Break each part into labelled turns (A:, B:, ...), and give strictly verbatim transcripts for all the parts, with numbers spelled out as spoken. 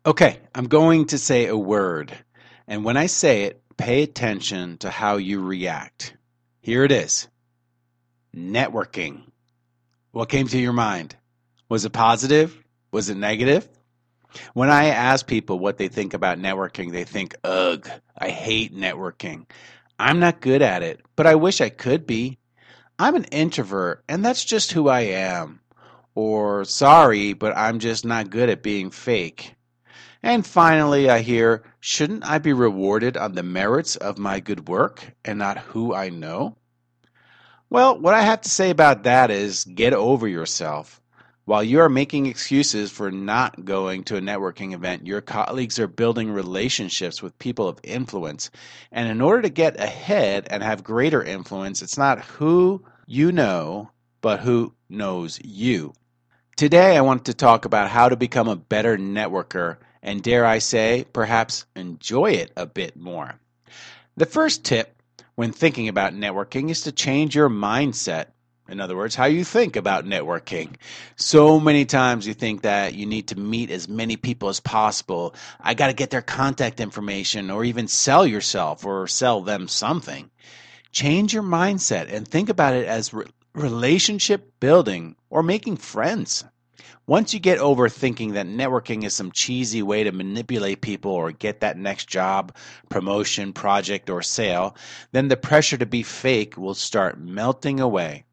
A: Okay, I'm going to say a word, and when I say it, pay attention to how you react. Here it is: networking. What came to your mind? Was it positive? Was it negative? When I ask people what they think about networking, they think, ugh, I hate networking. I'm not good at it, but I wish I could be. I'm an introvert, and that's just who I am. Or, sorry, but I'm just not good at being fake. And finally, I hear, shouldn't I be rewarded on the merits of my good work and not who I know? Well, what I have to say about that is get over yourself. While you are making excuses for not going to a networking event, your colleagues are building relationships with people of influence. And in order to get ahead and have greater influence, it's not who you know, but who knows you. Today, I want to talk about how to become a better networker and, dare I say, perhaps enjoy it a bit more. The first tip when thinking about networking is to change your mindset. In other words, how you think about networking. So many times you think that you need to meet as many people as possible. I got to get their contact information or even sell yourself or sell them something. Change your mindset and think about it as re- relationship building or making friends. Once you get over thinking that networking is some cheesy way to manipulate people or get that next job, promotion, project, or sale, then the pressure to be fake will start melting away.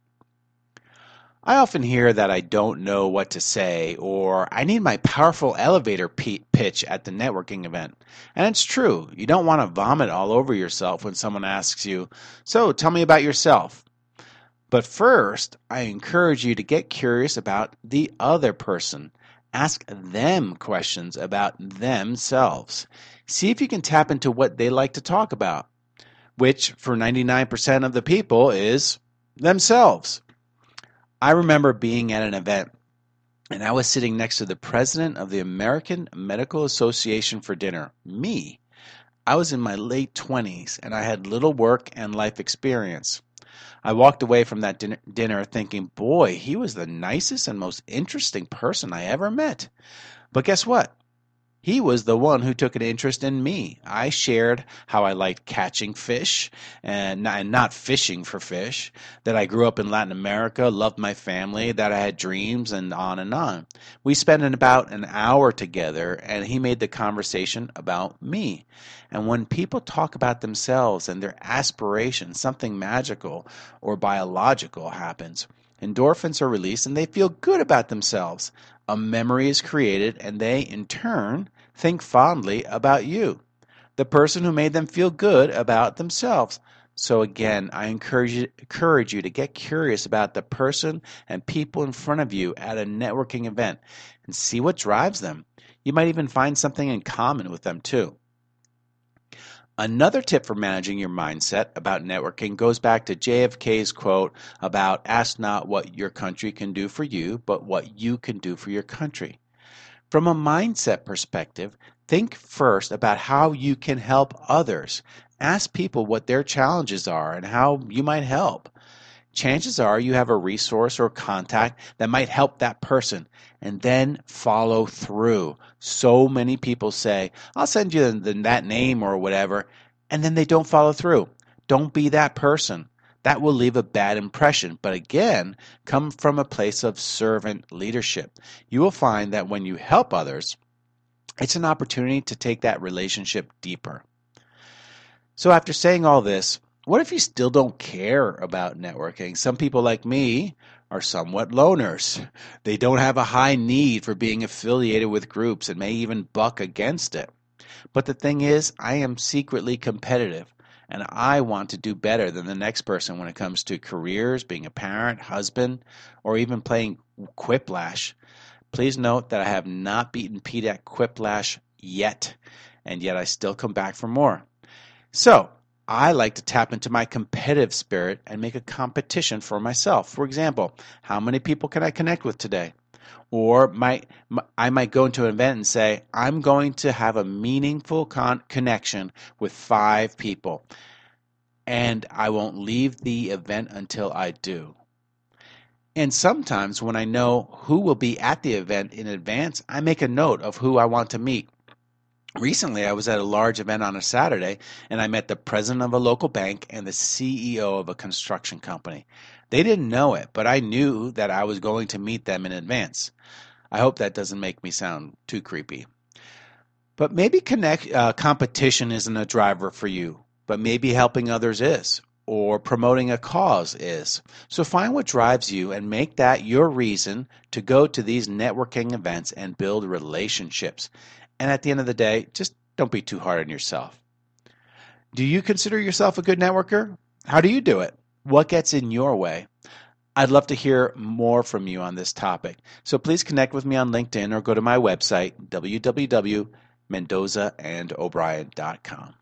A: I often hear that I don't know what to say or I need my powerful elevator p- pitch at the networking event. And it's true. You don't want to vomit all over yourself when someone asks you, "So, tell me about yourself." But first, I encourage you to get curious about the other person. Ask them questions about themselves. See if you can tap into what they like to talk about, which for ninety-nine percent of the people is themselves. I remember being at an event and I was sitting next to the president of the American Medical Association for dinner, me. I was in my late twenties and I had little work and life experience. I walked away from that din- dinner thinking, boy, he was the nicest and most interesting person I ever met. But guess what? He was the one who took an interest in me. I shared how I liked catching fish and not, and not fishing for fish, that I grew up in Latin America, loved my family, that I had dreams, and on and on. We spent an, about an hour together, and he made the conversation about me. And when people talk about themselves and their aspirations, something magical or biological happens. Endorphins are released, and they feel good about themselves. A memory is created, and they, in turn, think fondly about you, the person who made them feel good about themselves. So again, I encourage you, encourage you to get curious about the person and people in front of you at a networking event and see what drives them. You might even find something in common with them too. Another tip for managing your mindset about networking goes back to J F K's quote about ask not what your country can do for you, but what you can do for your country. From a mindset perspective, think first about how you can help others. Ask people what their challenges are and how you might help. Chances are you have a resource or contact that might help that person, and then follow through. So many people say, I'll send you the, that name or whatever, and then they don't follow through. Don't be that person. That will leave a bad impression. But again, come from a place of servant leadership. You will find that when you help others, it's an opportunity to take that relationship deeper. So after saying all this, what if you still don't care about networking? Some people like me are somewhat loners. They don't have a high need for being affiliated with groups and may even buck against it. But the thing is, I am secretly competitive and I want to do better than the next person when it comes to careers, being a parent, husband, or even playing Quiplash. Please note that I have not beaten Pete at Quiplash yet, and yet I still come back for more. So, I like to tap into my competitive spirit and make a competition for myself. For example, how many people can I connect with today? Or might, I might go into an event and say, I'm going to have a meaningful con- connection with five people, and I won't leave the event until I do. And sometimes when I know who will be at the event in advance, I make a note of who I want to meet. Recently, I was at a large event on a Saturday and I met the president of a local bank and the C E O of a construction company. They didn't know it, but I knew that I was going to meet them in advance. I hope that doesn't make me sound too creepy. But maybe connect, uh, competition isn't a driver for you, but maybe helping others is, or promoting a cause is. So find what drives you and make that your reason to go to these networking events and build relationships. And at the end of the day, just don't be too hard on yourself. Do you consider yourself a good networker? How do you do it? What gets in your way? I'd love to hear more from you on this topic. So please connect with me on LinkedIn or go to my website, w w w dot mendoza and o'brien dot com.